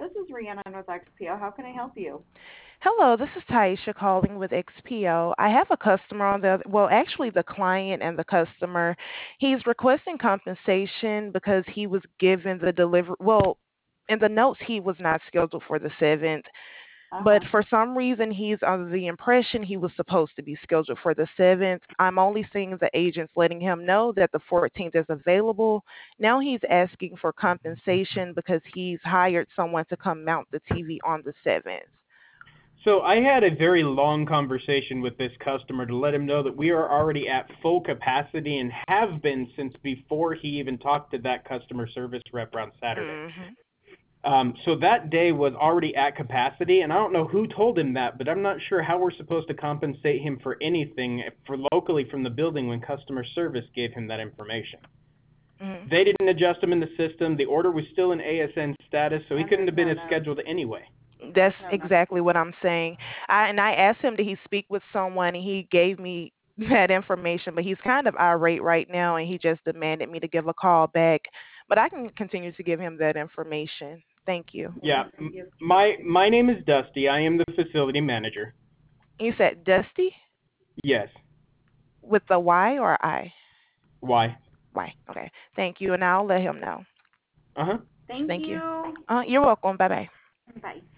This is Rhiannon with XPO. How can I help you? Hello, this is Taisha calling with XPO. I have a customer on well, actually the client and the customer. He's requesting compensation because he was given the delivery. Well, in the notes, he was not scheduled for the 7th, but Uh-huh. for some reason, he's under the impression he was supposed to be scheduled for the 7th. I'm only seeing the agents letting him know that the 14th is available. Now he's asking for compensation because he's hired someone to come mount the TV on the 7th. So I had a very long conversation with this customer to let him know that we are already at full capacity and have been since before he even talked to that customer service rep on Saturday. Hmm. So that day was already at capacity, and I don't know who told him that, but I'm not sure how we're supposed to compensate him for anything for locally from the building when customer service gave him that information. Hmm. They didn't adjust him in the system. The order was still in ASN status, so he And couldn't there's have been no as note. scheduled anyway. That's No note. exactly what I'm saying. I asked him, did he speak with someone, and he gave me that information, but he's kind of irate right now, and he just demanded me to give a call back. But I can continue to give him that information. Thank you. Yeah, Okay, thank you. my name is Dusty. I am the facility manager. You said Dusty Yes. with the Y or I? Why? Y. Okay. Thank you, and I'll let him know. Uh huh. Thank Thank you. you. You're welcome. Bye bye. Bye.